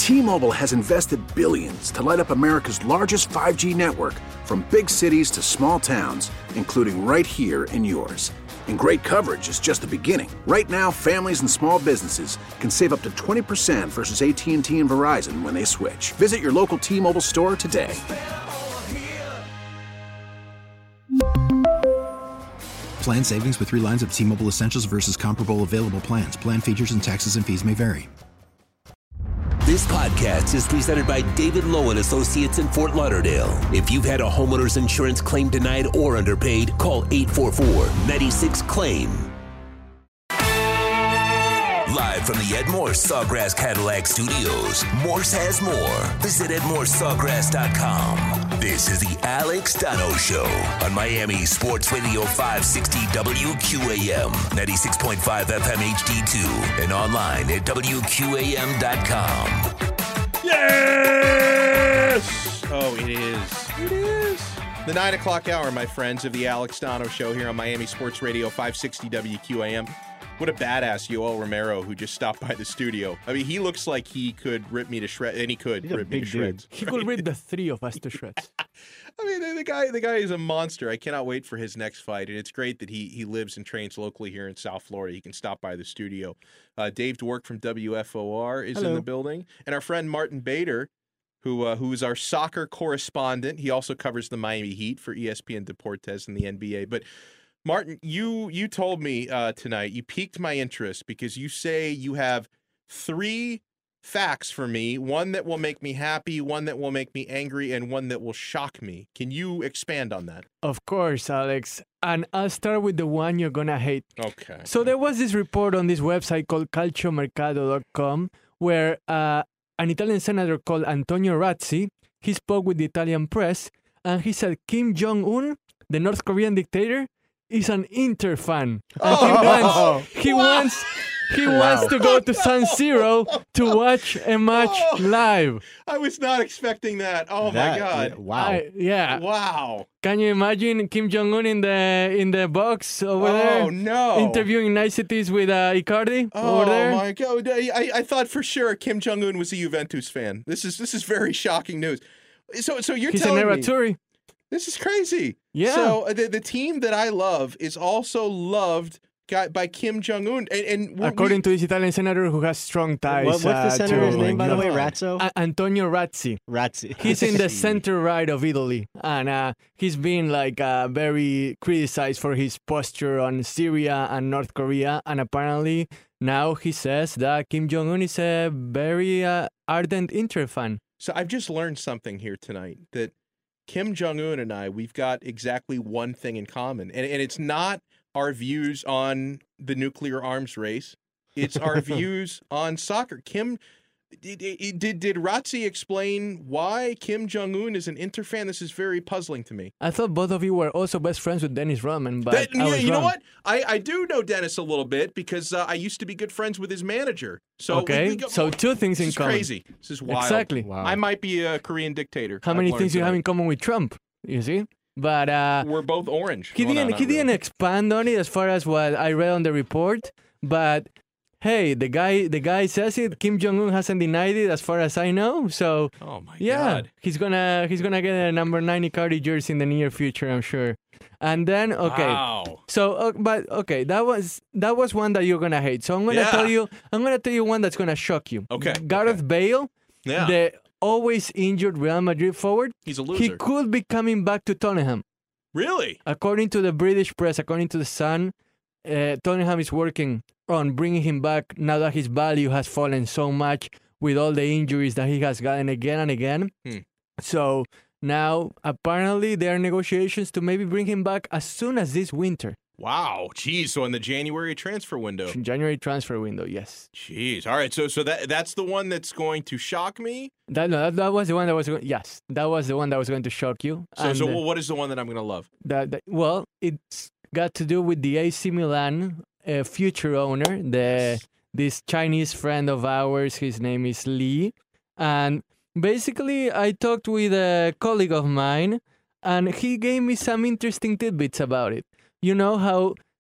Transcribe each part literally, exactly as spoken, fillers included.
T-Mobile has invested billions to light up America's largest five G network, from big cities to small towns, including right here in yours. And great coverage is just the beginning. Right now, families and small businesses can save up to twenty percent versus A T and T and Verizon when they switch. Visit your local T-Mobile store today. Plan savings with three lines of T-Mobile Essentials versus comparable available plans. Plan features and taxes and fees may vary. This podcast is presented by David Lowe and Associates in Fort Lauderdale. If you've had a homeowner's insurance claim denied or underpaid, call eight four four, nine six, claim. Live from the Ed Morse Sawgrass Cadillac Studios, Morse has more. Visit ed morse sawgrass dot com. This is the Alex Donno Show on Miami Sports Radio five sixty W Q A M, ninety-six point five F M H D two, and online at W Q A M dot com. Yes! Oh, it is. It is. The nine o'clock hour, my friends, of the Alex Donno Show here on Miami Sports Radio five sixty W Q A M. What a badass Yoel Romero who just stopped by the studio. I mean, he looks like he could rip me to shreds, and he could He's rip me to shreds. He could rip the three of us to shreds. I mean, the, the guy, the guy is a monster. I cannot wait for his next fight, and it's great that he he lives and trains locally here in South Florida. He can stop by the studio. Uh, Dave Dwork from W F O R is Hello. in the building, and our friend Martin Bader, who uh, who is our soccer correspondent. He also covers the Miami Heat for E S P N Deportes and the N B A, but. Martin, you you told me uh, tonight, you piqued my interest because you say you have three facts for me, one that will make me happy, one that will make me angry, and one that will shock me. Can you expand on that? Of course, Alex. And I'll start with the one you're going to hate. Okay. So there was this report on this website called calciomercato dot com where uh, an Italian senator called Antonio Razzi, he spoke with the Italian press, and he said Kim Jong-un, the North Korean dictator, is an Inter fan. And he wants he Wow. wants he wants to go to San Siro to watch a match Oh. live. I was not expecting that. Oh, That- my God. Wow. I- yeah. Wow. Can you imagine Kim Jong Un in the in the box over there? Oh, no. Interviewing niceties with uh, Icardi Oh, over there. my God. I, I thought for sure Kim Jong-un was a Juventus fan. This is this is very shocking news. So so you're He's an telling me... Nerazzurri. This is crazy. Yeah. So uh, the the team that I love is also loved by, by Kim Jong Un, and, and we're- According we, to this Italian senator who has strong ties. What, what's the uh, senator's to- name, by the way? God. Ratzo? A- Antonio Razzi. Razzi. He's in the center right of Italy, and uh, he's been like uh, very criticized for his posture on Syria and North Korea. And apparently now he says that Kim Jong Un is a very uh, ardent Inter fan. so I've just learned something here tonight that Kim Jong Un and I, we've got exactly one thing in common, and and it's not our views on the nuclear arms race; it's our views on soccer. Kim. Did, did did Razzi explain why Kim Jong Un is an Inter fan? This is very puzzling to me. I thought both of you were also best friends with Dennis Rodman, but That- I yeah, was you know wrong. what? I, I do know Dennis a little bit because uh, I used to be good friends with his manager. So we- Okay, we go- so two things this in is common. crazy. This is wild. Exactly. Wow. I might be a Korean dictator. How I've many learned things you have tonight. in common with Trump? You see, but uh, We're both orange. he Well, no, didn't. not he didn't really. expand on it as far as what I read on the report. But hey, the guy, the guy says it. Kim Jong Un hasn't denied it, as far as I know. So Oh my yeah, God. he's gonna he's gonna get a number nine Icardi jersey in the near future, I'm sure. And then okay, Wow. so uh, but okay, that was that was one that you're gonna hate. So I'm gonna Yeah. tell you, I'm gonna tell you one that's gonna shock you. Okay, Gareth Bale, Yeah. the always injured Real Madrid forward. He's a He loser. could be coming back to Tottenham. Really? According to the British press, according to the Sun, uh, Tottenham is working on bringing him back now that his value has fallen so much with all the injuries that he has gotten again and again. Hmm. So now, apparently, there are negotiations to maybe bring him back as soon as this winter. Wow. Jeez. So in the January transfer window. January transfer window, yes. Jeez. All right. So so that that's the one that's going to shock me. That, no, that, that was the one that was going, yes, that was the one that was going to shock you. So And, so uh, what is the one that I'm going to love? that, that well, it's got to do with the A C Milan uh, future owner, the this Chinese friend of ours. His name is Lee, and basically, I talked with a colleague of mine, and he gave me some interesting tidbits about it. You know how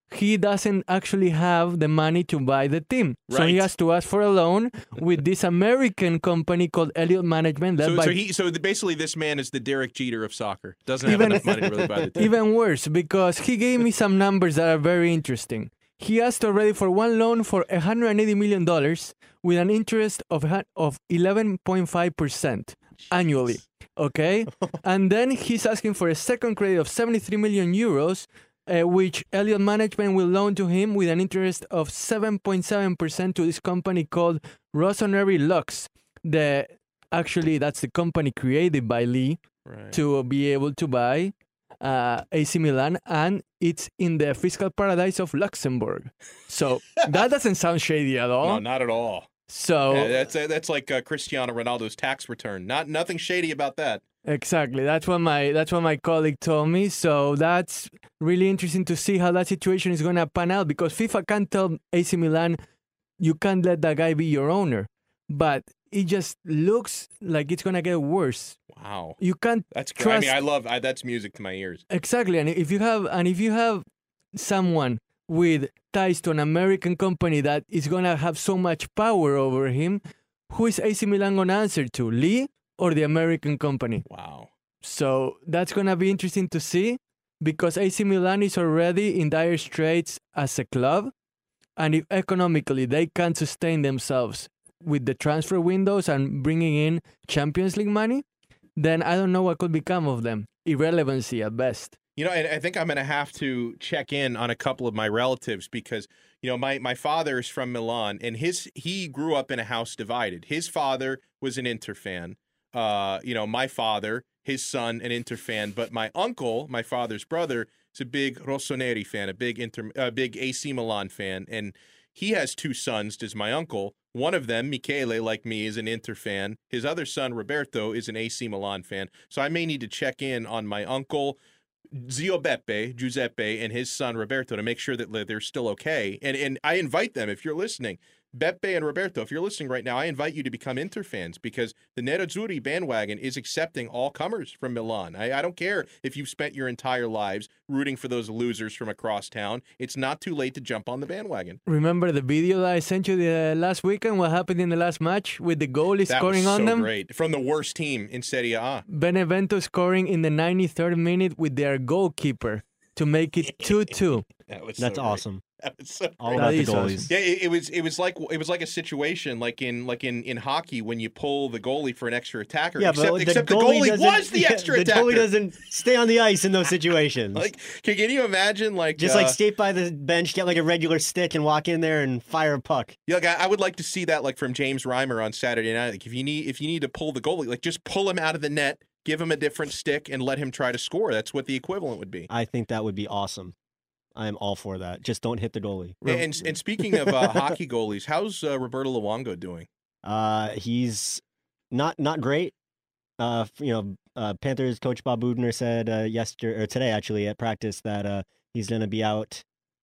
he doesn't actually have the money to buy the team. So he Right. has to ask for a loan with this American company called Elliott Management. led So, by so he, so the, basically, this man is the Derek Jeter of soccer. Doesn't have Even- enough money to really buy the team. Even worse, because he gave me some numbers that are very interesting. He asked already for one loan for one hundred eighty million dollars with an interest of ha- of eleven point five percent annually. Okay? And then he's asking for a second credit of seventy-three million euros, uh, which Elliott Management will loan to him with an interest of seven point seven percent to this company called Rossoneri Lux. The, actually, that's the company created by Lee Right. to be able to buy uh, A C Milan, and it's in the fiscal paradise of Luxembourg. So that doesn't sound shady at all. No, not at all. So Yeah, that's that's like uh, Cristiano Ronaldo's tax return. Not nothing shady about that. exactly, that's what my that's what my colleague told me. So that's really interesting to see how that situation is going to pan out, because FIFA can't tell A C Milan you can't let that guy be your owner, but it just looks like it's going to get worse. Wow, You can't that's great. I mean, trust- I love I, that's music to my ears. Exactly, and if you have and if you have someone with ties to an American company that is gonna have so much power over him, who is A C Milan gonna answer to, Lee or the American company? Wow. So that's gonna be interesting to see, because A C Milan is already in dire straits as a club, and if economically they can't sustain themselves with the transfer windows and bringing in Champions League money, then I don't know what could become of them. Irrelevancy at best. You know, and I think I'm going to have to check in on a couple of my relatives because, you know, my, my father is from Milan, and his he grew up in a house divided. His father was an Inter fan. Uh, you know, my father, his son, an Inter fan. But my uncle, my father's brother, is a big Rossoneri fan, a big Inter, uh, big A C Milan fan. And he has two sons, does my uncle. One of them, Michele, like me, is an Inter fan. His other son, Roberto, is an A C Milan fan. So I may need to check in on my uncle, Zio Beppe, Giuseppe, and his son Roberto to make sure that they're still okay. And and I invite them, if you're listening, Beppe and Roberto, if you're listening right now, I invite you to become Inter fans, because the Nerazzurri bandwagon is accepting all comers from Milan. I, I don't care if you've spent your entire lives rooting for those losers from across town. It's not too late to jump on the bandwagon. Remember the video that I sent you the last weekend? What happened in the last match with the goalie That scoring was on so them? great. From the worst team in Serie A. Benevento scoring in the ninety-third minute with their goalkeeper to make it two two. That was That's so great. awesome. That was so All great. about the is awesome. goalies. Yeah, it, it was it was like it was like a situation like in like in, in hockey when you pull the goalie for an extra attacker. Yeah, except but except the the goalie, goalie doesn't- was the yeah, extra the attacker. goalie doesn't stay on the ice in those situations. Like, can, can you imagine like Just uh, like skate by the bench, get like a regular stick, and walk in there and fire a puck. yeah, like I, I would like to see that like from James Reimer on Saturday night. Like if you need if you need to pull the goalie, like just pull him out of the net, give him a different stick, and let him try to score. That's what the equivalent would be. I think that would be awesome. I am all for that. Just don't hit the goalie. And and speaking of uh, hockey goalies, how's uh, Roberto Luongo doing? Uh, he's not not great. Uh, f- you know, uh, Panthers coach Bob Budner said uh, yesterday or today actually at practice that uh, he's going to be out.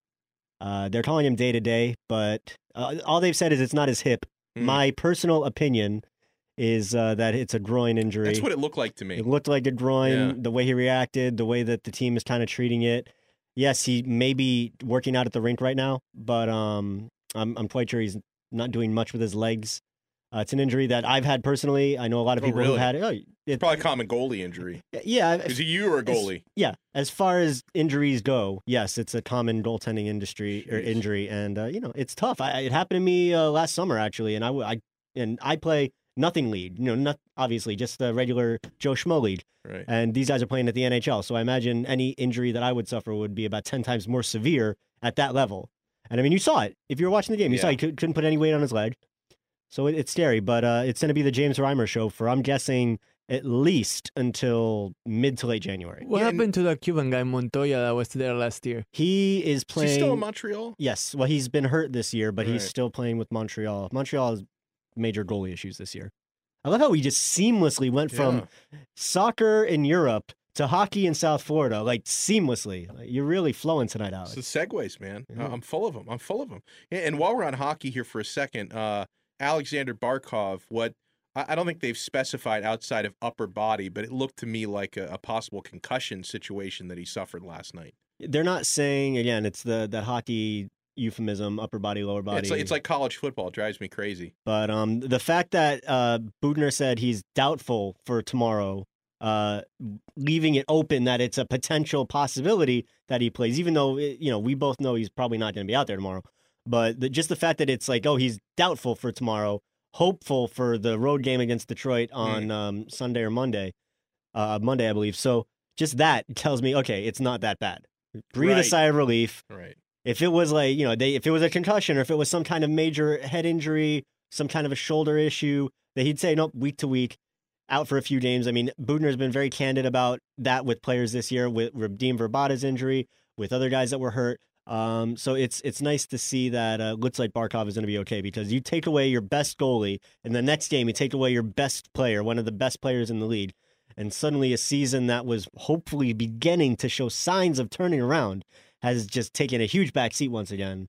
Uh, they're calling him day to day, but uh, all they've said is it's not his hip. Hmm. My personal opinion is uh, that it's a groin injury. That's what it looked like to me. It looked like a groin, Yeah. the way he reacted, the way that the team is kind of treating it. Yes, he may be working out at the rink right now, but um, I'm I'm quite sure he's not doing much with his legs. Uh, it's an injury that I've had personally. I know a lot of Oh, people really? who had it. Oh, It's it probably a common goalie injury. yeah, Is it you or a goalie? yeah. As far as injuries go, yes, it's a common goaltending industry or Jeez. injury, and uh, you know it's tough. I, it happened to me uh, last summer actually, and I, w- I and I play nothing league. You know, not obviously just the regular Joe Schmo league. Right. And these guys are playing at the N H L. So I imagine any injury that I would suffer would be about ten times more severe at that level. And I mean, you saw it. If you were watching the game, you saw Yeah. he could, couldn't put any weight on his leg. So it, it's scary. But uh, it's going to be the James Reimer show for, I'm guessing, at least until mid to late January. What Yeah, and- happened to the Cuban guy Montoya that was there last year? He is Is playing. he still in Montreal? Yes. Well, he's been hurt this year, but he's Right. still playing with Montreal. Montreal has major goalie issues this year. I love how we just seamlessly went from Yeah. soccer in Europe to hockey in South Florida, like seamlessly. Like, you're really flowing tonight, Alex. It's the segues, man. Yeah. Uh, I'm full of them. I'm full of them. And while we're on hockey here for a second, uh, Alexander Barkov, what I I don't think they've specified outside of upper body, but it looked to me like a, a possible concussion situation that he suffered last night. they're not saying, again, it's the that hockey euphemism, upper body, lower body. It's like, it's like college football. It drives me crazy. But um, the fact that uh, Budner said he's doubtful for tomorrow, uh, leaving it open that it's a potential possibility that he plays, even though, you know, we both know he's probably not going to be out there tomorrow. But the, just the fact that it's like, oh, he's doubtful for tomorrow, hopeful for the road game against Detroit on mm. um, Sunday or Monday, uh, Monday, I believe. So just that tells me, okay, it's not that bad. Breathe right. a sigh of relief. Right. If it was like, you know, they if it was a concussion or if it was some kind of major head injury, some kind of a shoulder issue, that he'd say, nope, week to week, out for a few games. I mean, Budner's been very candid about that with players this year, with Radim Verbata's injury, with other guys that were hurt. Um, so it's it's nice to see that uh, looks like Barkov is going to be okay, because you take away your best goalie, and the next game you take away your best player, one of the best players in the league, and suddenly a season that was hopefully beginning to show signs of turning around has just taken a huge backseat once again.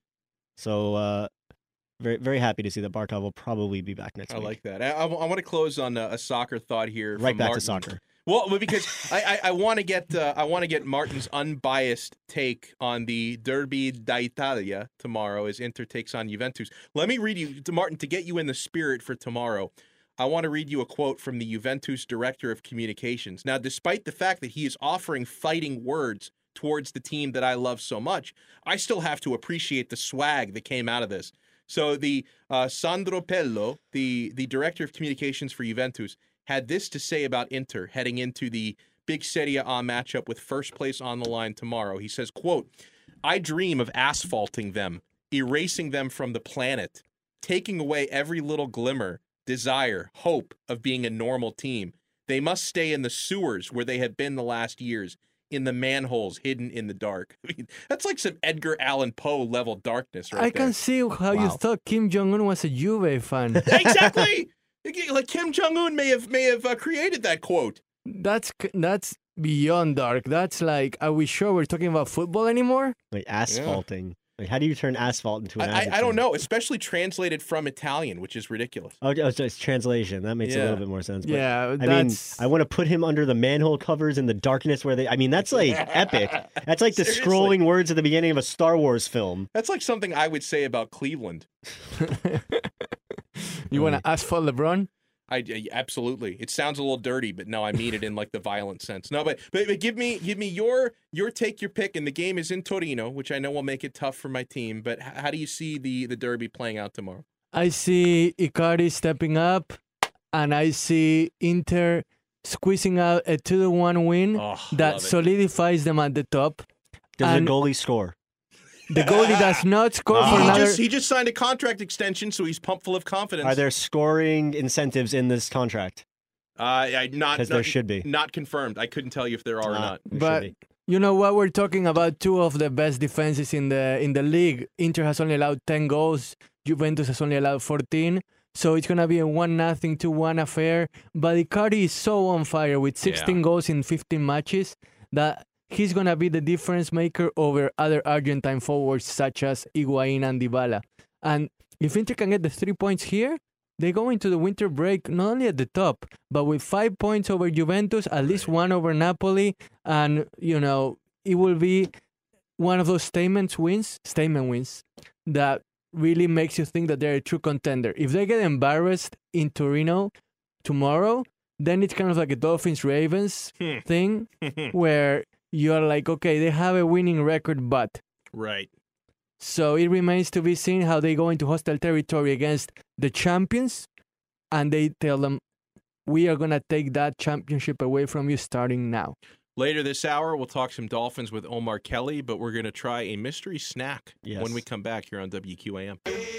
So uh, very very happy to see that Barkov will probably be back next I week. like that. I, I, I want to close on a, a soccer thought here. Right from back Martin. to soccer. Well, because I, I, I want to get uh, I want to get Martin's unbiased take on the Derby d'Italia tomorrow as Inter takes on Juventus. Let me read you, to Martin, to get you in the spirit for tomorrow. I want to read you a quote from the Juventus director of communications. Now, despite the fact that he is offering fighting words towards the team that I love so much, I still have to appreciate the swag that came out of this. So the uh, Sandro Pello, the the director of communications for Juventus, had this to say about Inter heading into the big Serie A matchup with first place on the line tomorrow. He says, quote, "I dream of asphalting them, erasing them from the planet, taking away every little glimmer, desire, hope of being a normal team. They must stay in the sewers where they have been the last years, in the manholes hidden in the dark." I mean, that's like some Edgar Allan Poe level darkness right I there. can see how you Wow. thought Kim Jong-un was a Juve fan. Exactly. Like Kim Jong-un may have may have uh, created that quote. That's c- that's beyond dark. That's like, are we sure we're talking about football anymore? Like asphalting. Like, how do you turn asphalt into an I, I, I adjective? don't know, especially translated from Italian, which is ridiculous. Oh, oh, so it's translation. That makes a Yeah. little bit more sense. But, Yeah, I mean, that's- I want to put him under the manhole covers in the darkness where they. I mean, that's like epic. That's like the Seriously. scrolling words at the beginning of a Star Wars film. That's like something I would say about Cleveland. You want to asphalt LeBron? I, I- absolutely. It sounds a little dirty, but no, I mean it in like the violent sense. No, but, but but give me give me your your take, your pick, and the game is in Torino, which I know will make it tough for my team. But h- how do you see the the derby playing out tomorrow? I see Icardi stepping up, and I see Inter squeezing out a two to one win Oh, that love it. solidifies them at the top. Does And- the goalie score? The goalie does not score for he another. just he just signed a contract extension, so he's pumped full of confidence. Are there scoring incentives in this contract? Uh, I not 'Cause not- there should be. Not confirmed. I couldn't tell you if there are or Ah, not. there should But be. you know what? We're talking about two of the best defenses in the in the league. Inter has only allowed ten goals. Juventus has only allowed fourteen. So it's gonna be a one nothing to one affair. But Icardi is so on fire with sixteen Yeah. goals in fifteen matches that he's gonna be the difference maker over other Argentine forwards such as Higuain and Dybala. And if Inter can get the three points here, they go into the winter break not only at the top, but with five points over Juventus, at least one over Napoli, and you know it will be one of those statement wins, statement wins that really makes you think that they're a true contender. If they get embarrassed in Torino tomorrow, then it's kind of like a Dolphins Ravens Hmm. thing, where you're like, okay, they have a winning record, but. Right. So it remains to be seen how they go into hostile territory against the champions, and they tell them, we are going to take that championship away from you starting now. Later this hour, we'll talk some Dolphins with Omar Kelly, but we're going to try a mystery snack Yes. when we come back here on W Q A M.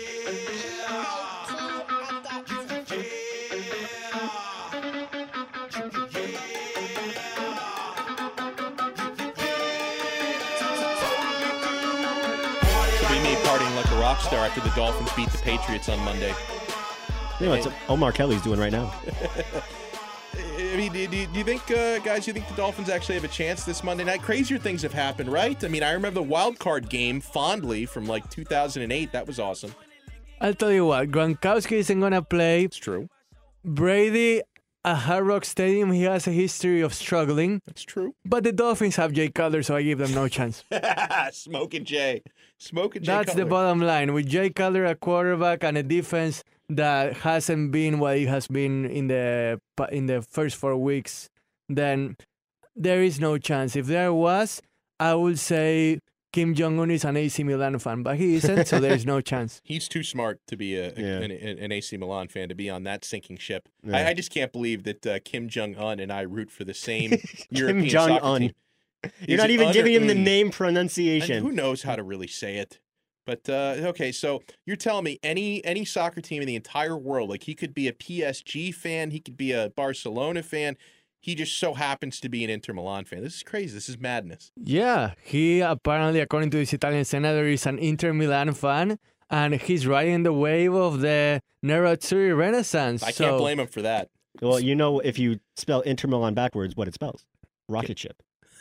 So be me partying like a rock star after the Dolphins beat the Patriots on Monday. You know what Omar Kelly's doing right now? I mean, do, do, do you think, uh, guys, do you think the Dolphins actually have a chance this Monday night? Crazier things have happened, right? I mean, I remember the wild card game fondly from like two thousand eight. That was awesome. I'll tell you what, Gronkowski isn't going to play. It's true. Brady, at Hard Rock Stadium, he has a history of struggling. That's true. But the Dolphins have Jay Cutler, so I give them no chance. Smoking Jay. Smoking Jay That's Cutler. the bottom line. With Jay Cutler, a quarterback, and a defense that hasn't been what it has been in the in the first four weeks, then there is no chance. If there was, I would say Kim Jong-un is an A C Milan fan, but he isn't, so there's no chance. He's too smart to be a, a- Yeah. an, an A C Milan fan, to be on that sinking ship. Yeah. I, I just can't believe that uh, Kim Jong-un and I root for the same European Jong-un. soccer team. You're Is not it even un or giving him the un? name And pronunciation. who knows how to really say it? But uh, okay, so you're telling me any any soccer team in the entire world, like he could be a P S G fan, he could be a Barcelona fan, he just so happens to be an Inter Milan fan. This is crazy. This is madness. Yeah, he apparently, according to this Italian senator, is an Inter Milan fan, and he's riding the wave of the Nerazzurri Renaissance. I so, can't blame him for that. Well, you know, if you spell Inter Milan backwards, what it spells. Rocket ship.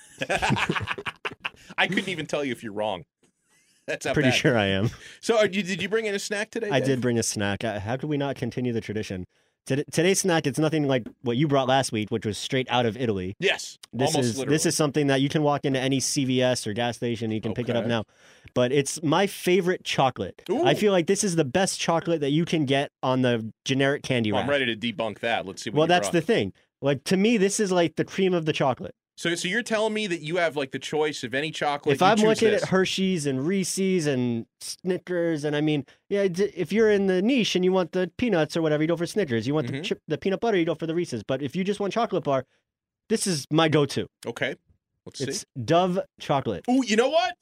I couldn't even tell you if you're wrong. That's how Pretty bad. sure I am. So, are you, did you bring in a snack today? I Dave? did bring a snack. Uh, How could we not continue the tradition? Today, today's snack, it's nothing like what you brought last week, which was straight out of Italy. Yes, This almost is literally. this is something that you can walk into any C V S or gas station and you can pick it up Okay. now. But it's my favorite chocolate. I Ooh. feel like this is the best chocolate that you can get on the generic candy Well, wrap. I'm ready to debunk that. Let's see. What Well, you that's brought. the thing. Like to me, this is like the cream of the chocolate. So, so you're telling me that you have like the choice of any chocolate. If you I'm choose looking this. at Hershey's and Reese's and Snickers, and I mean, yeah, d- if you're in the niche and you want the peanuts or whatever, you go for Snickers. You want Mhm. the chip, the peanut butter, you go for the Reese's. But if you just want chocolate bar, this is my go-to. Okay, let's see. It's Dove chocolate. Oh, you know what?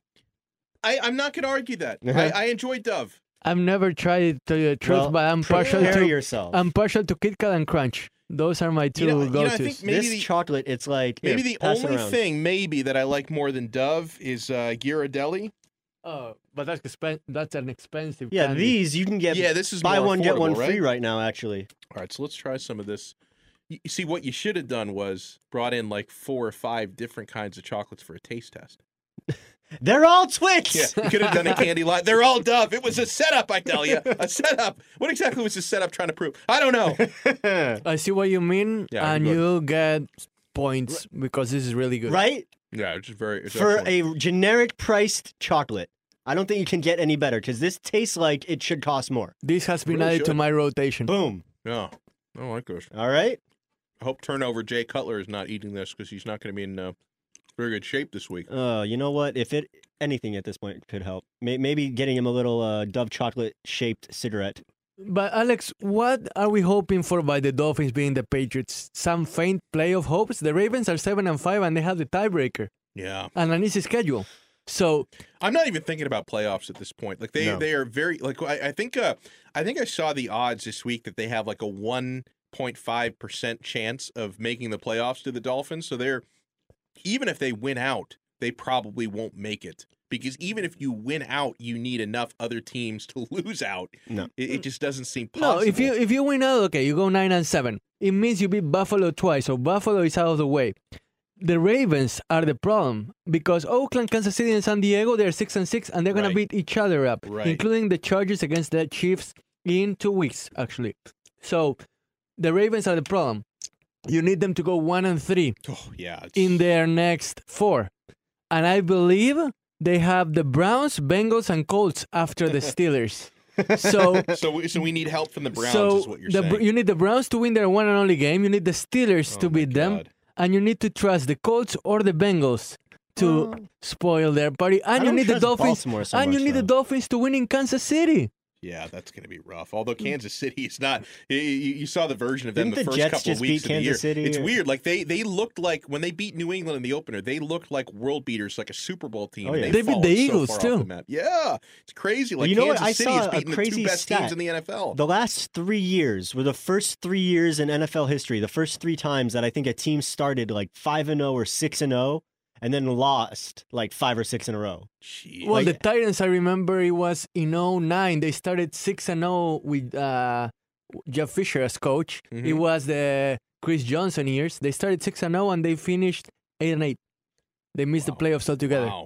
I, I'm not going to argue that. Uh-huh. I, I enjoy Dove. I've never tried it, to tell you the truth, Well, but I'm partial Prepare to yourself. I'm partial to Kit Kat and Crunch. Those are my two You know- you know, I go-tos. think maybe this the- chocolate, it's like Maybe here, the pass it only around. thing maybe that I like more than Dove is uh, Ghirardelli. Oh, but that's expen- that's an expensive. Yeah, candy. these you can get. Yeah, this is buy more one get one affordable, free right? right now. Actually, All right, so let's try some of this. You you see, what you should have done was brought in like four or five different kinds of chocolates for a taste test. they're all Twix. Yeah, you could have done a candy line. They're all Dove. It was a setup, I tell you. A setup. What exactly was the setup trying to prove? I don't know. I see what you mean, Yeah, and good. you get points because this is really good. right? Yeah, it's just very. It's For excellent. a generic priced chocolate, I don't think you can get any better because this tastes like it should cost more. This has been Really added to should. my rotation. Boom. Yeah, I like this. All right. I hope turnover Jay Cutler is not eating this because he's not going to be in uh, very good shape this week. Uh, you know what? If it anything at this point could help, May- maybe getting him a little uh, Dove chocolate shaped cigarette. But Alex, what are we hoping for by the Dolphins being the Patriots? Some faint playoff hopes? The Ravens are seven and five, and they have the tiebreaker Yeah, and an easy schedule. So I'm not even thinking about playoffs at this point. Like they, No. they are very like I, I think. Uh, I think I saw the odds this week that they have like a one point five percent chance of making the playoffs to the Dolphins. So they're even if they win out, they probably won't make it because even if you win out, you need enough other teams to lose out. No. It, it just doesn't seem possible. no, if you if you win out, okay, you go nine and seven. It means you beat Buffalo twice, so Buffalo is out of the way. The Ravens are the problem because Oakland, Kansas City, and San Diego, they're six and six, and they're gonna Right. beat each other up, Right. including the Chargers against the Chiefs in two weeks, actually. So the Ravens are the problem. You need them to go one and three oh yeah, it's, in their next four, and I believe they have the Browns, Bengals, and Colts after the Steelers. So. so we- so we need help from the Browns. so is what you're the, saying? you need the Browns to win their one and only game. You need the Steelers Oh to my beat them, God. and you need to trust the Colts or the Bengals to spoil their party. And I you don't need the trust Dolphins, Baltimore so and you much, need the though. Dolphins to win in Kansas City. Yeah, that's going to be rough. Although Kansas City is not. You, you you saw the version of them Didn't the the first Jets couple just of weeks beat of the year. Kansas City, It's or- weird. Like they they looked like when they beat New England in the opener, they looked like world beaters, like a Super Bowl team. Oh, and yeah. They beat fallen the so Eagles, far off too. the map. Yeah, it's crazy. Like You know what? Kansas I City saw is a beating the crazy two best stat. teams in the N F L. The last three years were the first three years in N F L history. The first three times that I think a team started like five and zero or six and zero, and then lost like five or six in a row. Jeez. Well, Like- the Titans, I remember it was in oh nine. They started six and oh with uh, Jeff Fisher as coach. It Mhm. was the Chris Johnson years. They started six and oh, and they finished eight and eight. They missed Wow. the playoffs altogether. Wow.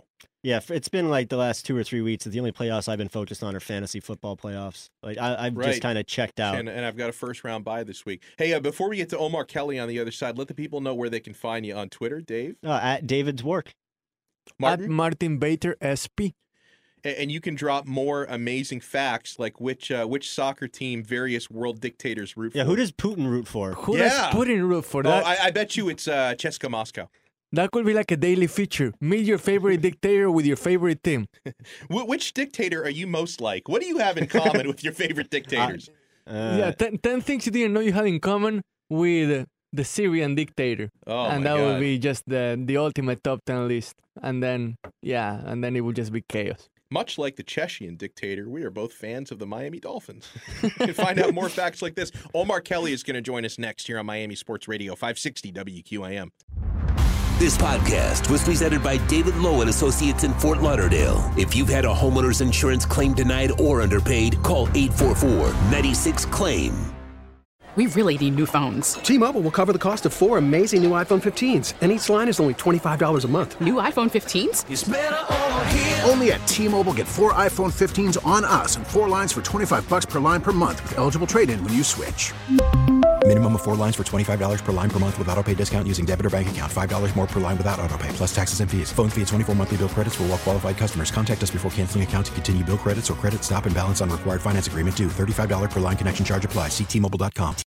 Yeah, it's been like the last two or three weeks. The only playoffs I've been focused on are fantasy football playoffs. Like I, I've Right. just kind of checked out. And, and I've got a first round bye this week. Hey, uh, before we get to Omar Kelly on the other side, let the people know where they can find you on Twitter, Dave. Uh, at David's work. Martin? At Martin Bader S P. A- And you can drop more amazing facts like which uh, which soccer team various world dictators root Yeah, for. who does Putin root for? Who Yeah. does Putin root for Oh, that? I, I bet you it's uh, Cheska Moscow. That could be like a daily feature. Meet your favorite dictator with your favorite team. Wh- which dictator are you most like? What do you have in common with your favorite dictators? Uh, yeah, ten, ten things you didn't know you had in common with the Syrian dictator. Oh, and my that God. would be just the, the ultimate top ten list. And then, yeah, and then it would just be chaos. Much like the Chechen dictator, we are both fans of the Miami Dolphins. You can find out more facts like this. Omar Kelly is going to join us next here on Miami Sports Radio, five sixty W Q A M. This podcast was presented by David Lowe and Associates in Fort Lauderdale. If you've had a homeowner's insurance claim denied or underpaid, call eight four four, nine six, claim. We really need new phones. T-Mobile will cover the cost of four amazing new iPhone fifteens, and each line is only twenty-five dollars a month. New iPhone fifteens? Only at T-Mobile, get four iPhone fifteens on us and four lines for twenty-five bucks per line per month with eligible trade-in when you switch. Minimum of four lines for twenty-five dollars per line per month with autopay discount using debit or bank account. five dollars more per line without autopay, plus taxes and fees. Phone fee at twenty-four monthly bill credits for well-qualified customers. Contact us before canceling account to continue bill credits or credit stop and balance on required finance agreement due. thirty-five dollars per line connection charge applies. See T Mobile dot com.